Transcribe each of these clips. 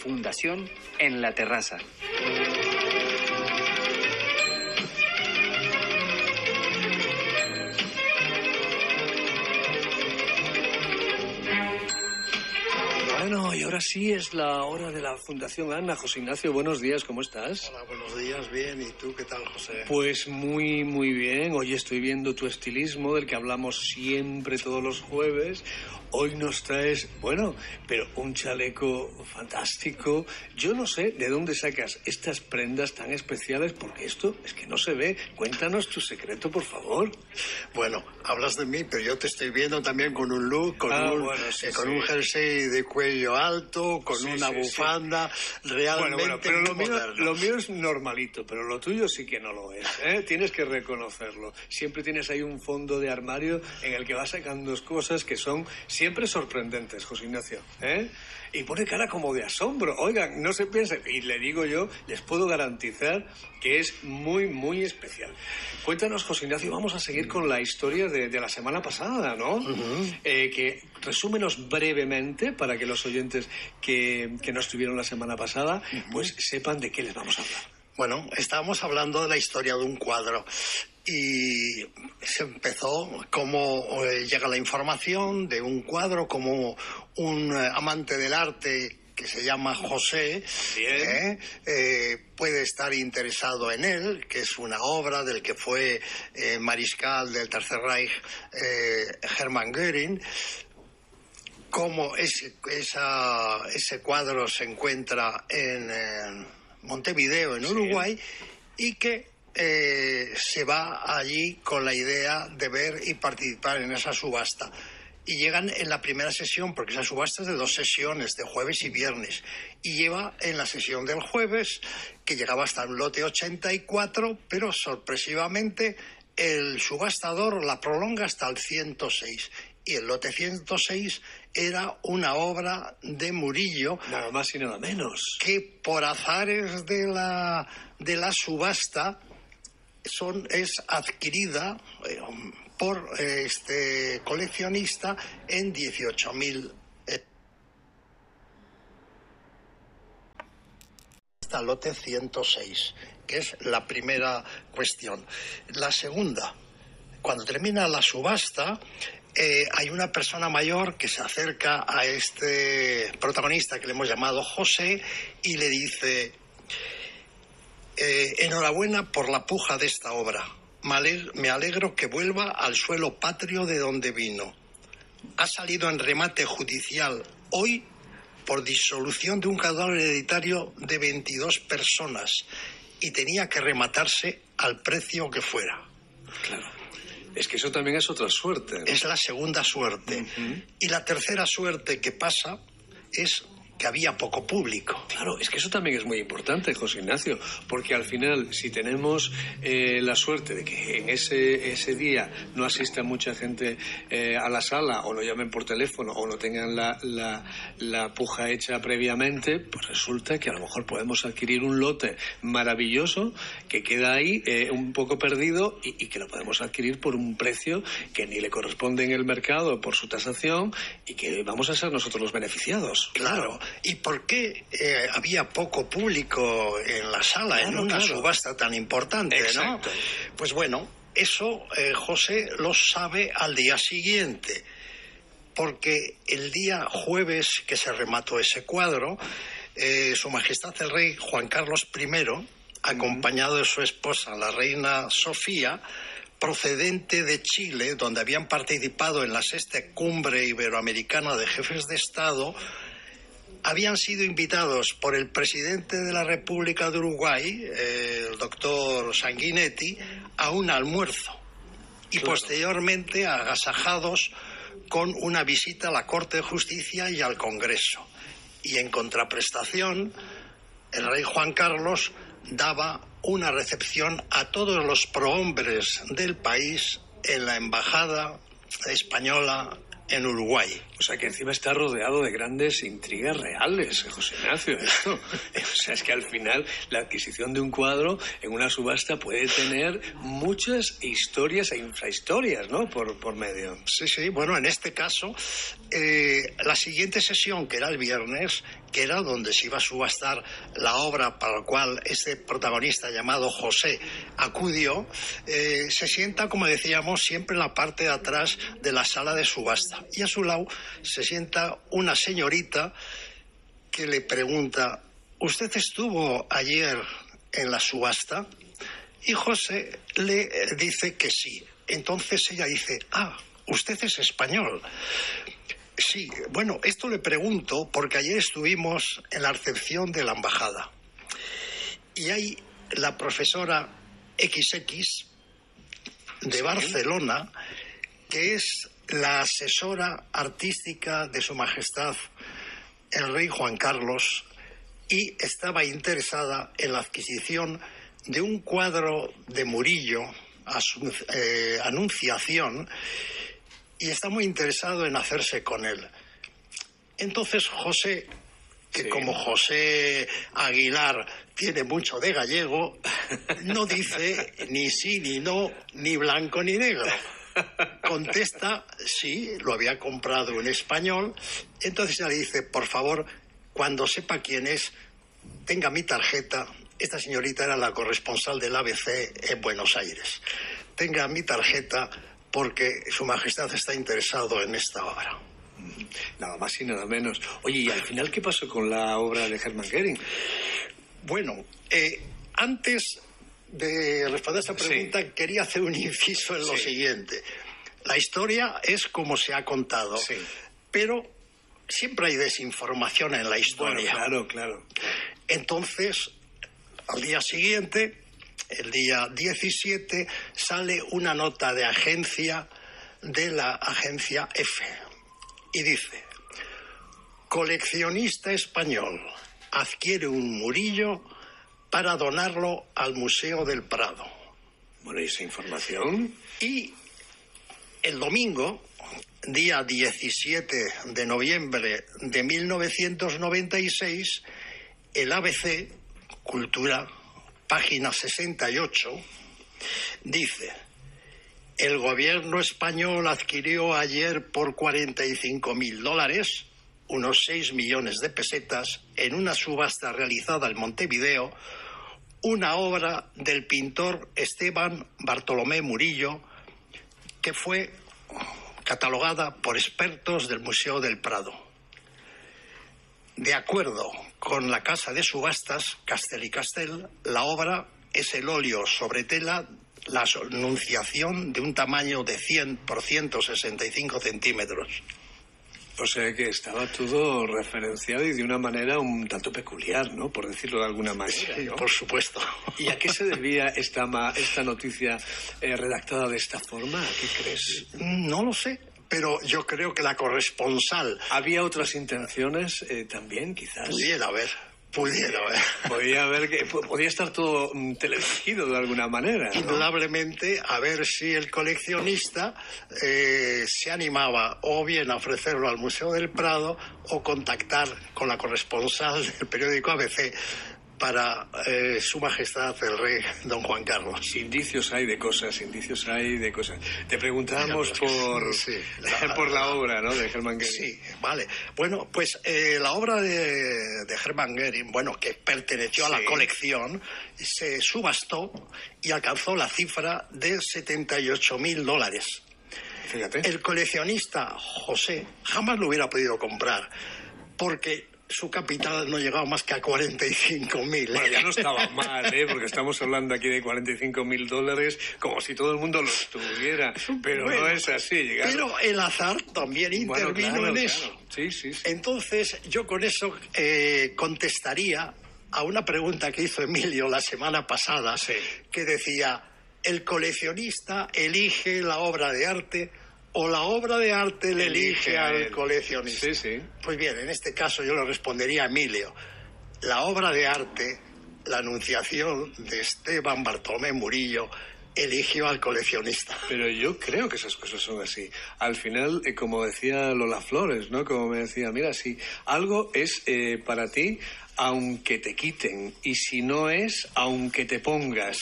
Fundación en la terraza. Bueno, y ahora sí es la hora de la Fundación Anna. José Ignacio, buenos días, ¿cómo estás? Hola, buenos días, bien. ¿Y tú qué tal, José? Pues muy, muy bien. Hoy estoy viendo tu estilismo, del que hablamos siempre todos los jueves. Hoy nos traes, bueno, pero un chaleco fantástico. Yo no sé de dónde sacas estas prendas tan especiales, porque esto es que no se ve. Cuéntanos tu secreto, por favor. Bueno, hablas de mí, pero yo te estoy viendo también con un look, con un jersey de cuello alto, con una bufanda, realmente pero moderno. lo mío es normalito, pero lo tuyo sí que no lo es, ¿eh? Tienes que reconocerlo. Siempre tienes ahí un fondo de armario en el que vas sacando cosas que son siempre sorprendentes, José Ignacio, ¿eh? Y pone cara como de asombro. Oigan, no se piensen. Y le digo yo, les puedo garantizar que es muy, muy especial. Cuéntanos, José Ignacio, vamos a seguir con la historia de la semana pasada, ¿no? Que resúmenos brevemente para que los oyentes que no estuvieron la semana pasada, pues sepan de qué les vamos a hablar. Bueno, estábamos hablando de la historia de un cuadro y se empezó cómo llega la información de un cuadro, como un amante del arte que se llama José puede estar interesado en él, que es una obra del que fue mariscal del Tercer Reich, Hermann Göring. Cómo ese cuadro se encuentra en Montevideo, en Uruguay, y que se va allí con la idea de ver y participar en esa subasta. Y llegan en la primera sesión, porque esa subasta es de 2 sesiones, de jueves y viernes. Y lleva en la sesión del jueves, que llegaba hasta el lote 84, pero sorpresivamente el subastador la prolonga hasta el 106. Y el lote 106 era una obra de Murillo. Nada más y nada menos. Que por azares de la subasta es adquirida por este coleccionista en 18.000. Hasta el lote 106, que es la primera cuestión. La segunda, cuando termina la subasta, hay una persona mayor que se acerca a este protagonista que le hemos llamado José y le dice: enhorabuena por la puja de esta obra. Me alegro que vuelva al suelo patrio de donde vino. Ha salido en remate judicial hoy por disolución de un caudal hereditario de 22 personas y tenía que rematarse al precio que fuera. Claro. Es que eso también es otra suerte, ¿no? Es la segunda suerte. Y la tercera suerte que pasa es que había poco público. Claro, es que eso también es muy importante, José Ignacio, porque al final, si tenemos la suerte de que en ese día no asista mucha gente a la sala, o lo llamen por teléfono, o no tengan la puja hecha previamente, pues resulta que a lo mejor podemos adquirir un lote maravilloso que queda ahí un poco perdido y que lo podemos adquirir por un precio que ni le corresponde en el mercado por su tasación y que vamos a ser nosotros los beneficiados. Claro. ¿Y por qué había poco público en la sala, en una subasta tan importante? Exacto. ¿No? Pues bueno, eso José lo sabe al día siguiente, porque el día jueves que se remató ese cuadro, Su Majestad el Rey Juan Carlos I, acompañado de su esposa, la reina Sofía, procedente de Chile, donde habían participado en la 6ª Cumbre Iberoamericana de Jefes de Estado, habían sido invitados por el presidente de la República de Uruguay, el doctor Sanguinetti, a un almuerzo. Y posteriormente agasajados con una visita a la Corte de Justicia y al Congreso. Y en contraprestación, el rey Juan Carlos daba una recepción a todos los prohombres del país en la embajada española en Uruguay. O sea que encima está rodeado de grandes intrigas reales, José Ignacio, esto. O sea, es que al final la adquisición de un cuadro en una subasta puede tener muchas historias e infrahistorias, ¿no? Por medio. Sí, bueno, en este caso, la siguiente sesión, que era el viernes, que era donde se iba a subastar la obra para la cual este protagonista llamado José acudió, se sienta, como decíamos, siempre en la parte de atrás de la sala de subasta. Y a su lado se sienta una señorita que le pregunta: ¿usted estuvo ayer en la subasta? Y José le dice que sí. Entonces ella dice: ah, usted es español. Sí, bueno, esto le pregunto porque ayer estuvimos en la recepción de la embajada y hay la profesora XX de Barcelona, que es la asesora artística de Su Majestad el Rey Juan Carlos, y estaba interesada en la adquisición de un cuadro de Murillo, Anunciación, y está muy interesado en hacerse con él. Entonces José, que sí, como José Aguilar tiene mucho de gallego, no dice ni sí ni no, ni blanco ni negro. Contesta: sí, lo había comprado en español. Entonces ella le dice: por favor, cuando sepa quién es, tenga mi tarjeta. Esta señorita era la corresponsal del ABC en Buenos Aires. Tenga mi tarjeta porque Su Majestad está interesado en esta obra. Nada más y nada menos. Oye, ¿y al final qué pasó con la obra de Hermann Göring? Bueno, antes de responder a esta pregunta, sí, quería hacer un inciso en lo siguiente. La historia es como se ha contado, pero siempre hay desinformación en la historia. Bueno, claro. Entonces, al día siguiente, el día 17, sale una nota de agencia, de la agencia F, y dice: coleccionista español adquiere un Murillo para donarlo al Museo del Prado. Bueno, ¿y esa información? Y el domingo, día 17 de noviembre de 1996, el ABC, Cultura, página 68, dice: el gobierno español adquirió ayer por $45.000, unos 6 millones de pesetas, en una subasta realizada en Montevideo, una obra del pintor Esteban Bartolomé Murillo, que fue catalogada por expertos del Museo del Prado. De acuerdo con la casa de subastas Castel y Castel, la obra es el óleo sobre tela, la Anunciación, de un tamaño de 100 por 165 centímetros. O sea que estaba todo referenciado y de una manera un tanto peculiar, ¿no? Por decirlo de alguna manera, ¿no? Por supuesto. ¿Y a qué se debía esta noticia redactada de esta forma? ¿A qué crees? No lo sé, pero yo creo que la corresponsal... ¿Había otras intenciones también, quizás? Pudiera haber. Podía estar todo teledirigido de alguna manera, ¿no? Indudablemente, a ver si el coleccionista se animaba o bien a ofrecerlo al Museo del Prado o contactar con la corresponsal del periódico ABC para Su Majestad el Rey Don Juan Carlos. Indicios hay de cosas. Te preguntábamos por la obra, ¿no?, de Hermann Göring. Sí, vale. Bueno, pues la obra de Hermann Göring, bueno, que perteneció a la colección, se subastó y alcanzó la cifra de $78.000. Fíjate. El coleccionista José jamás lo hubiera podido comprar porque su capital no llegaba más que a $45.000. Bueno, ya no estaba mal, porque estamos hablando aquí de $45.000 como si todo el mundo lo tuviera, pero bueno, no es así. Pero el azar también intervino en eso. Sí. Entonces, yo con eso contestaría a una pregunta que hizo Emilio la semana pasada, que decía: ¿el coleccionista elige la obra de arte o la obra de arte le elige al coleccionista? Sí. Pues bien, en este caso yo le respondería a Emilio: la obra de arte, la Anunciación de Esteban Bartolomé Murillo, eligió al coleccionista. Pero yo creo que esas cosas son así. Al final, como decía Lola Flores, ¿no? Como me decía: mira, si algo es para ti, aunque te quiten, y si no es, aunque te pongas.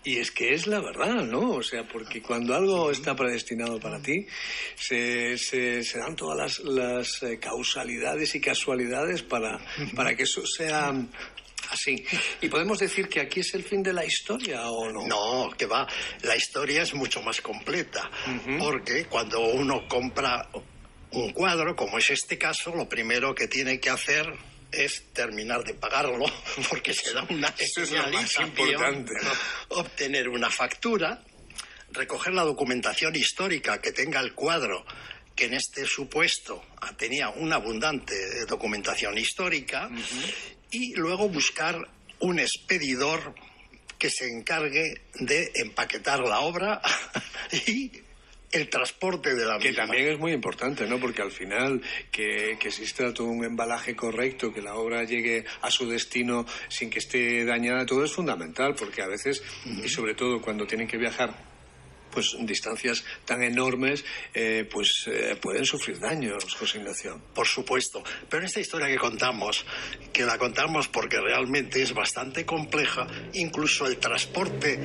Y es que es la verdad, ¿no? O sea, porque cuando algo está predestinado para ti, se dan todas las causalidades y casualidades para que eso sea así. ¿Y podemos decir que aquí es el fin de la historia o no? No, que va. La historia es mucho más completa. Porque cuando uno compra un cuadro, como es este caso, lo primero que tiene que hacer es terminar de pagarlo, porque se da una Eso es lo más importante, ¿no? Obtener una factura, recoger la documentación histórica que tenga el cuadro, que en este supuesto tenía una abundante documentación histórica, y luego buscar un expedidor que se encargue de empaquetar la obra y el transporte de la misma. Que también es muy importante, ¿no? Porque al final que exista todo un embalaje correcto, que la obra llegue a su destino sin que esté dañada, todo es fundamental, porque a veces, y sobre todo cuando tienen que viajar pues distancias tan enormes, pueden sufrir daños, José Ignacio. Por supuesto, pero en esta historia que la contamos porque realmente es bastante compleja, incluso el transporte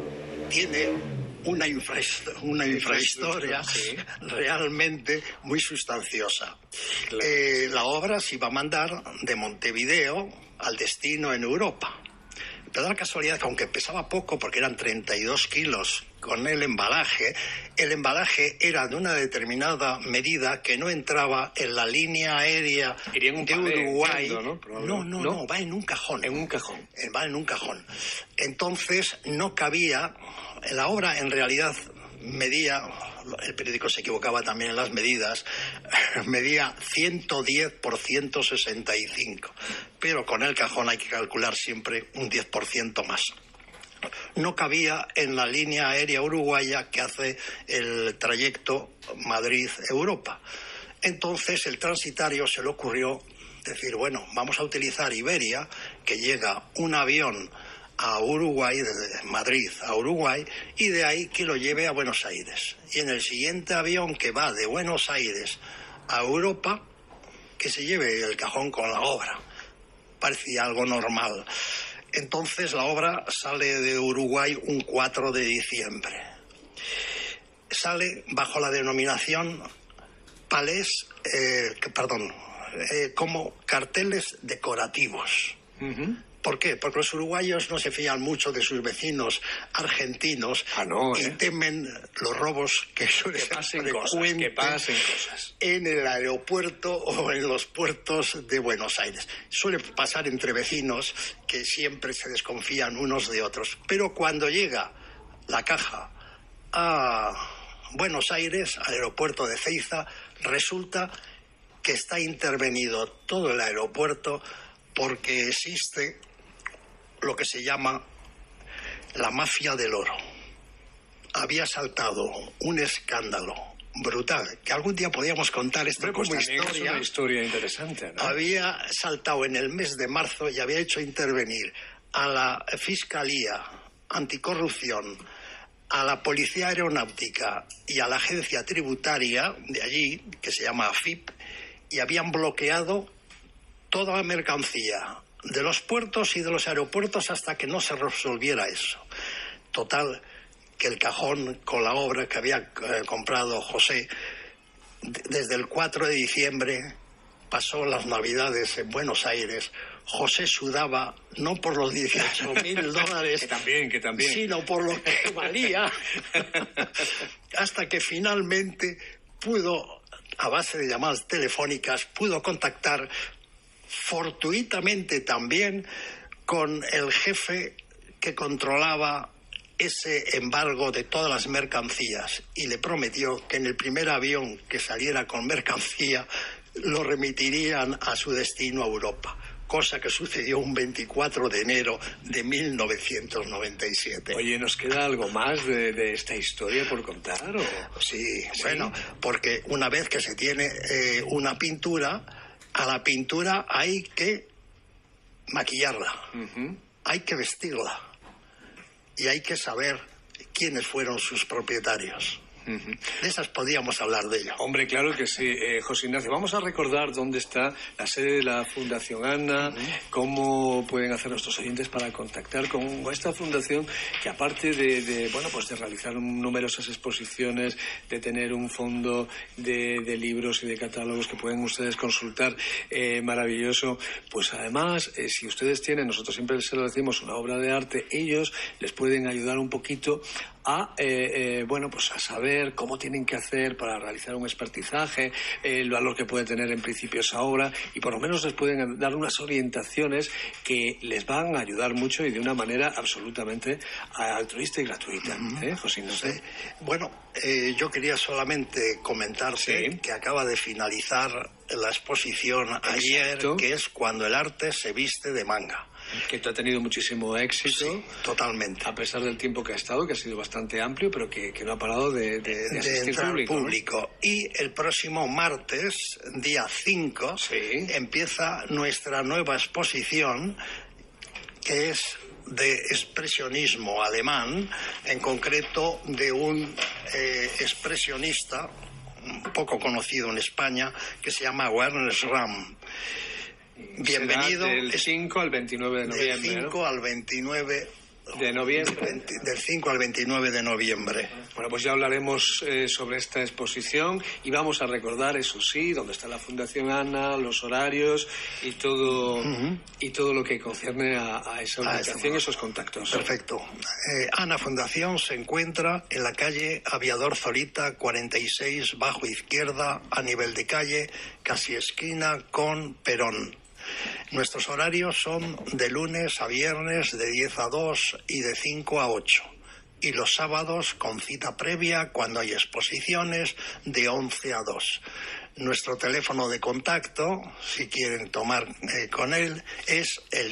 tiene una infrahistoria realmente muy sustanciosa. Claro. La obra se iba a mandar de Montevideo al destino en Europa. Pero da la casualidad que aunque pesaba poco, porque eran 32 kilos con el embalaje era de una determinada medida que no entraba en la línea aérea de Uruguay. No, va en un cajón. En un cajón. Va en un cajón. Entonces no cabía. La obra en realidad medía, el periódico se equivocaba también en las medidas, medía 110 por 165, pero con el cajón hay que calcular siempre un 10% más. No cabía en la línea aérea uruguaya que hace el trayecto Madrid-Europa. Entonces el transitario se le ocurrió decir, bueno, vamos a utilizar Iberia, que llega un avión a Uruguay, desde Madrid a Uruguay, y de ahí que lo lleve a Buenos Aires. Y en el siguiente avión que va de Buenos Aires a Europa, que se lleve el cajón con la obra. Parecía algo normal. Entonces la obra sale de Uruguay un 4 de diciembre. Sale bajo la denominación como carteles decorativos. ¿Por qué? Porque los uruguayos no se fían mucho de sus vecinos argentinos y temen los robos que suelen ser que pasen cosas en el aeropuerto o en los puertos de Buenos Aires. Suele pasar entre vecinos que siempre se desconfían unos de otros. Pero cuando llega la caja a Buenos Aires, al aeropuerto de Ezeiza, resulta que está intervenido todo el aeropuerto porque existe lo que se llama la mafia del oro. Había saltado un escándalo brutal, que algún día podíamos contar esto como historia. Es una historia interesante, ¿no? Había saltado en el mes de marzo y había hecho intervenir a la Fiscalía Anticorrupción, a la Policía Aeronáutica y a la Agencia Tributaria de allí, que se llama AFIP, y habían bloqueado toda la mercancía de los puertos y de los aeropuertos hasta que no se resolviera eso. Total, que el cajón con la obra que había comprado José, desde el 4 de diciembre pasó las Navidades en Buenos Aires. José sudaba no por los $18.000 que también, sino por lo que valía, hasta que finalmente pudo, a base de llamadas telefónicas, pudo contactar fortuitamente también con el jefe que controlaba ese embargo de todas las mercancías y le prometió que en el primer avión que saliera con mercancía lo remitirían a su destino a Europa, cosa que sucedió un 24 de enero de 1997. Oye, ¿nos queda algo más de esta historia por contar? ¿O? Sí, bueno, porque una vez que se tiene una pintura, a la pintura hay que maquillarla, hay que vestirla y hay que saber quiénes fueron sus propietarios. De esas podíamos hablar de ello. Hombre, claro que sí. José Ignacio, vamos a recordar dónde está la sede de la Fundación Anna, cómo pueden hacer nuestros oyentes para contactar con esta fundación, que aparte de realizar numerosas exposiciones, de tener un fondo de libros y de catálogos que pueden ustedes consultar, maravilloso, pues además, si ustedes tienen, nosotros siempre se lo decimos, una obra de arte, ellos les pueden ayudar un poquito a saber cómo tienen que hacer para realizar un expertizaje, el valor que puede tener en principio esa obra, y por lo menos les pueden dar unas orientaciones que les van a ayudar mucho y de una manera absolutamente altruista y gratuita. José Ignacio. Sí. Bueno, yo quería solamente comentarte que acaba de finalizar la exposición ayer, que es Cuando el arte se viste de manga. Que ha tenido muchísimo éxito. Sí, totalmente. A pesar del tiempo que ha estado, que ha sido bastante amplio, pero que no ha parado de asistir público. ¿No? Y el próximo martes, día 5, empieza nuestra nueva exposición, que es de expresionismo alemán, en concreto de un expresionista poco conocido en España, que se llama Werner Schramm. Bienvenido. Del 5 al 29 de noviembre. Del 5 al 29 de noviembre. Del 5 al 29 de noviembre. Bueno, pues ya hablaremos sobre esta exposición y vamos a recordar, eso sí, dónde está la Fundación Anna, los horarios y todo lo que concierne a esa ubicación y esos contactos. Perfecto. Anna Fundación se encuentra en la calle Aviador Zorita 46, bajo izquierda, a nivel de calle, casi esquina con Perón. Nuestros horarios son de lunes a viernes de 10 a 2 y de 5 a 8. Y los sábados con cita previa cuando hay exposiciones de 11 a 2. Nuestro teléfono de contacto, si quieren tomar con él, es el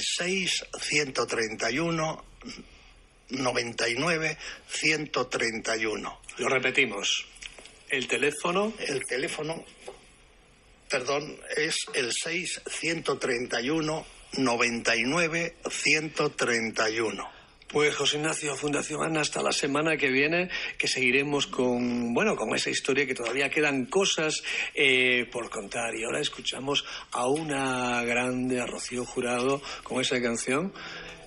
6-131 99 131. Lo repetimos. El teléfono es el 6-131 99 131. Pues José Ignacio, Fundación Anna, hasta la semana que viene, que seguiremos con esa historia, que todavía quedan cosas por contar. Y ahora escuchamos a una grande, a Rocío Jurado, con esa canción